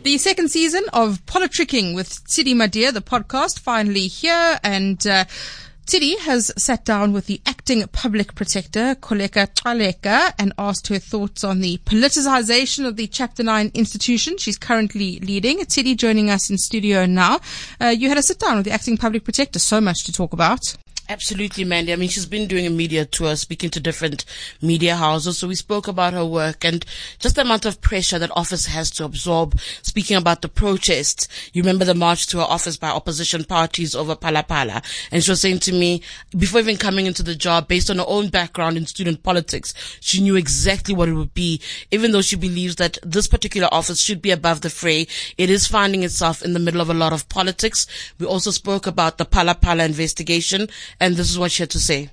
The second season of Politricking with Tshidi Madea, the podcast, finally here, and Tshidi has sat down with the acting public protector, Kholeka Xaleka, and asked her thoughts on the politicization of the Chapter 9 institution she's currently leading. Tshidi joining us in studio now. You had a sit down with the acting public protector, so much to talk about. Absolutely, Mandy. I mean, she's been doing a media tour, speaking to different media houses. So we spoke about her work and just the amount of pressure that office has to absorb, speaking about the protests. You remember the march to her office by opposition parties over Phala Phala. And she was saying to me, before even coming into the job, based on her own background in student politics, she knew exactly what it would be. Even though she believes that this particular office should be above the fray, it is finding itself in the middle of a lot of politics. We also spoke about the Phala Phala investigation, and this is what she had to say.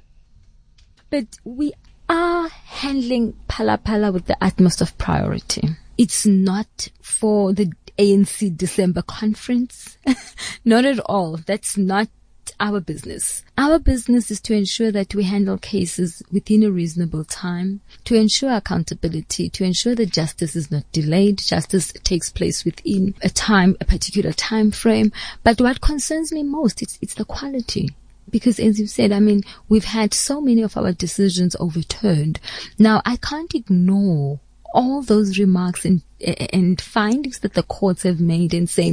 But we are handling Phala Phala with the utmost of priority. It's not for the ANC December conference. Not at all. That's not our business. Our business is to ensure that we handle cases within a reasonable time, to ensure accountability, to ensure that justice is not delayed, justice takes place within a particular time frame. But what concerns me most, it's the quality. Because as you said, I mean, we've had so many of our decisions overturned. Now, I can't ignore all those remarks and findings that the courts have made and saying,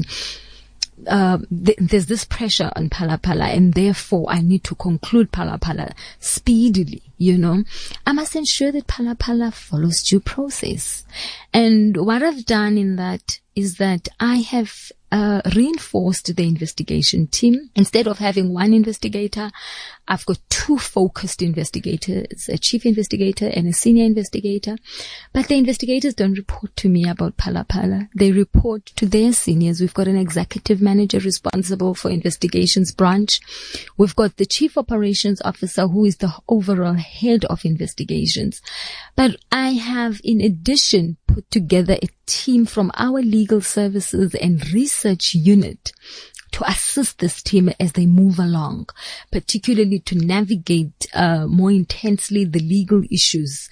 there's this pressure on Phala Phala, and therefore I need to conclude Phala Phala speedily, you know. I must ensure that Phala Phala follows due process. And what I've done in that is that I have reinforced the investigation team. Instead of having one investigator, I've got two focused investigators, a chief investigator and a senior investigator. But the investigators don't report to me about Phala Phala. They report to their seniors. We've got an executive manager responsible for investigations branch. We've got the chief operations officer who is the overall head of investigations. But I have, in addition, put together a team from our legal services and research unit to assist this team as they move along, particularly to navigate more intensely the legal issues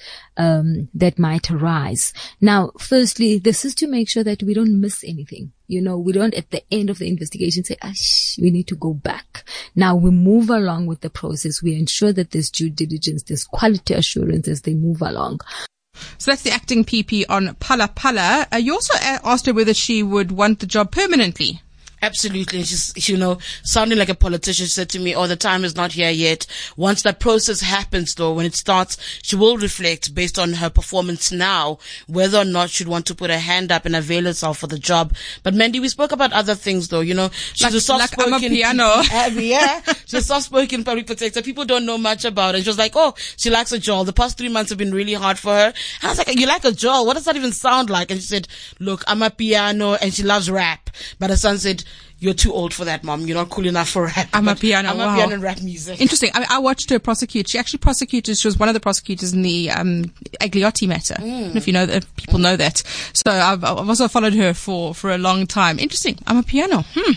that might arise. Now, firstly, this is to make sure that we don't miss anything. You know, we don't at the end of the investigation say, we need to go back. Now we move along with the process. We ensure that there's due diligence, there's quality assurance as they move along. So that's the acting PP on Phala Phala. You also asked her whether she would want the job permanently. Absolutely. She's, you know, sounding like a politician, she said to me, the time is not here yet. Once that process happens, though, when it starts, she will reflect based on her performance now, whether or not she'd want to put her hand up and avail herself for the job. But Mandy, we spoke about other things, though. You know, she's a soft-spoken, like I'm a piano. Yeah, she's a soft-spoken public protector. People don't know much about her. She was like, she likes a jaw. The past 3 months have been really hard for her. And I was like, you like a jaw? What does that even sound like? And she said, look, I'm a piano, and she loves rap. But her son said, you're too old for that, Mom. You're not cool enough for rap. I'm a piano. I'm a piano and rap music. Interesting. I mean, I watched her prosecute. She actually prosecuted. She was one of the prosecutors in the Agliotti matter. I don't know if you know that. People know that. So I've also followed her for a long time. Interesting. I'm a piano.